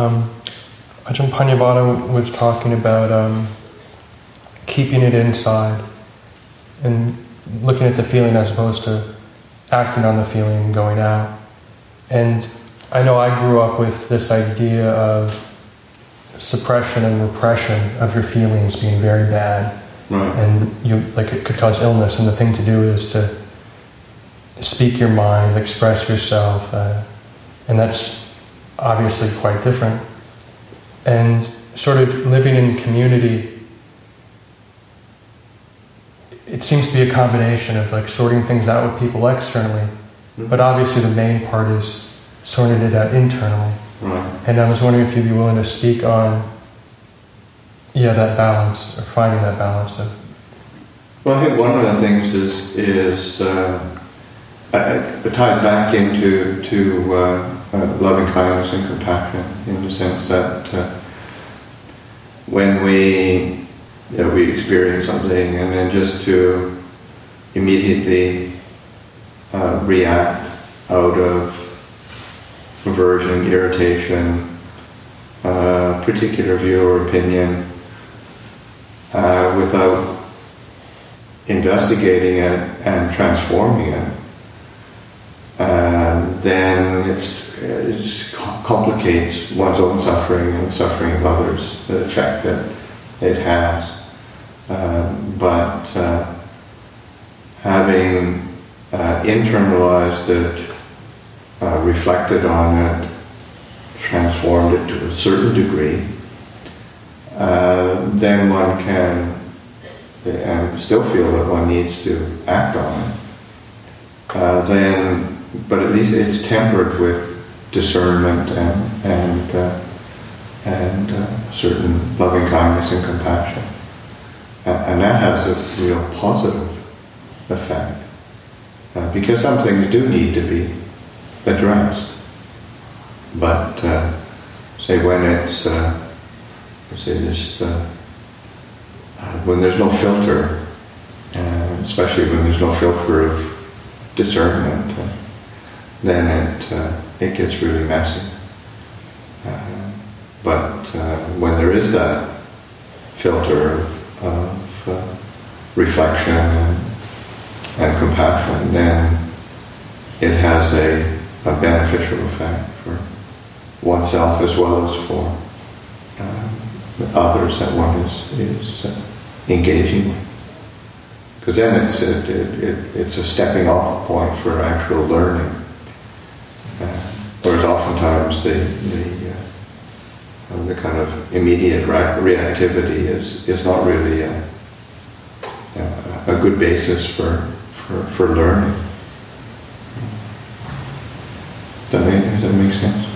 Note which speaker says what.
Speaker 1: Ajahn Panyabhata was talking about keeping it inside and looking at the feeling as opposed to acting on the feeling and going out. And I know I grew up with this idea of suppression and repression of your feelings being very bad.
Speaker 2: Right.
Speaker 1: And it could cause illness, and the thing to do is to speak your mind, express yourself, and that's obviously quite different. And sort of living in community, it seems to be a combination of sorting things out with people externally, but obviously the main part is sorting it out internally.
Speaker 2: Right.
Speaker 1: And I was wondering if you'd be willing to speak on that balance, or finding that balance.
Speaker 2: Well, I think one of the things is it ties back into loving kindness and compassion, in the sense that when we experience something, and then just to immediately react out of aversion, irritation, particular view or opinion, without investigating it and transforming it, then it complicates one's own suffering and the suffering of others, the effect that it has. But having internalized it, reflected on it, transformed it to a certain degree, then one can and still feel that one needs to act on it. But at least it's tempered with discernment and certain loving kindness and compassion, and that has a real positive effect, because some things do need to be addressed. But say when it's when there's no filter, especially when there's no filter of discernment, then it gets really messy. But when there is that filter of reflection and compassion, then it has a beneficial effect for oneself as well as for others that one is engaging with. Because then it's a stepping off point for actual learning. Whereas oftentimes the kind of immediate reactivity is not really a good basis for learning. Does that make sense?